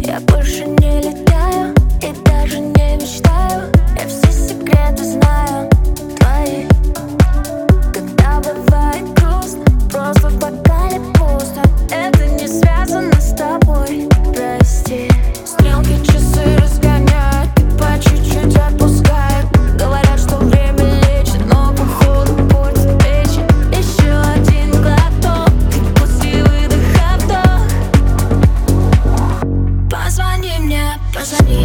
Я больше не летаю и даже не мечтаю. Я все секреты знаю твои. Когда бывает грустно, просто в бокале пусто. Это не связано с тобой, прости. Стрелки часы разгоняют, и по чуть-чуть отпускают. Говорят, что время лечит, но походу портит вечер. Еще один глоток, и после выдоха вдох. Позвони мне, позвони.